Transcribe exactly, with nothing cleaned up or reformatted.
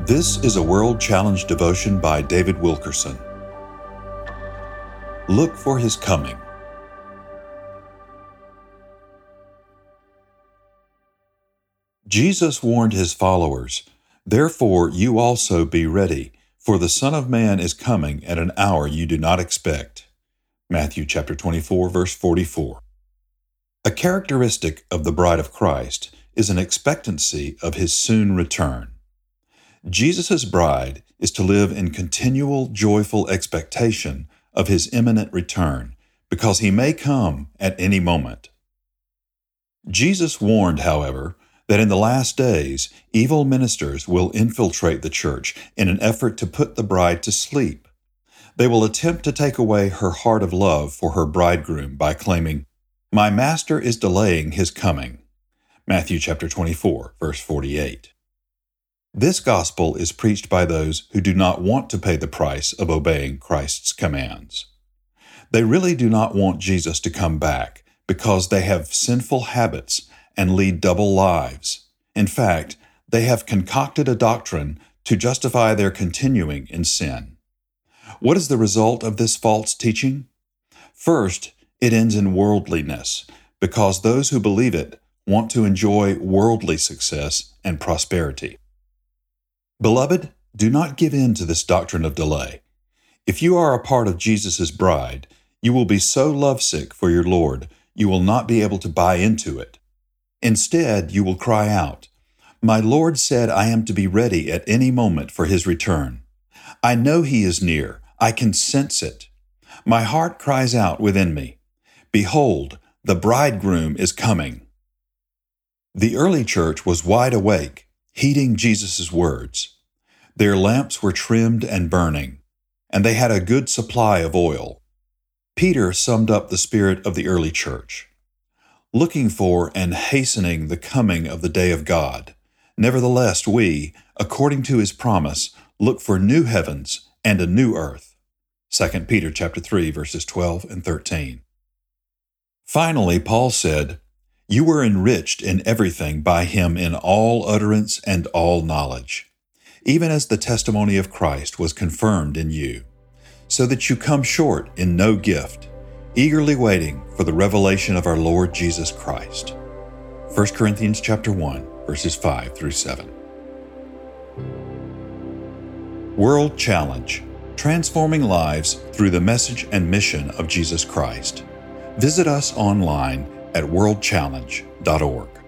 This is a World Challenge devotion by David Wilkerson. Look for His coming. Jesus warned His followers, "Therefore you also be ready, for the Son of Man is coming at an hour you do not expect." Matthew chapter twenty-four, verse forty-four. A characteristic of the bride of Christ is an expectancy of His soon return. Jesus' bride is to live in continual joyful expectation of His imminent return, because He may come at any moment. Jesus warned, however, that in the last days, evil ministers will infiltrate the church in an effort to put the bride to sleep. They will attempt to take away her heart of love for her bridegroom by claiming, "My master is delaying his coming." Matthew chapter twenty-four, verse forty-eight. This gospel is preached by those who do not want to pay the price of obeying Christ's commands. They really do not want Jesus to come back because they have sinful habits and lead double lives. In fact, they have concocted a doctrine to justify their continuing in sin. What is the result of this false teaching? First, it ends in worldliness, because those who believe it want to enjoy worldly success and prosperity. Beloved, do not give in to this doctrine of delay. If you are a part of Jesus' bride, you will be so lovesick for your Lord, you will not be able to buy into it. Instead, you will cry out, "My Lord said I am to be ready at any moment for His return. I know He is near. I can sense it. My heart cries out within me, 'Behold, the bridegroom is coming.'" The early church was wide awake, heeding Jesus' words. Their lamps were trimmed and burning, and they had a good supply of oil. Peter summed up the spirit of the early church: looking for and hastening the coming of the day of God. Nevertheless, we, according to His promise, look for new heavens and a new earth. Second Peter chapter three, verses twelve and thirteen. Finally, Paul said, "You were enriched in everything by Him in all utterance and all knowledge, even as the testimony of Christ was confirmed in you, so that you come short in no gift, eagerly waiting for the revelation of our Lord Jesus Christ." First Corinthians chapter one, verses five through seven. World Challenge: Transforming Lives Through the Message and Mission of Jesus Christ. Visit us online at world challenge dot org.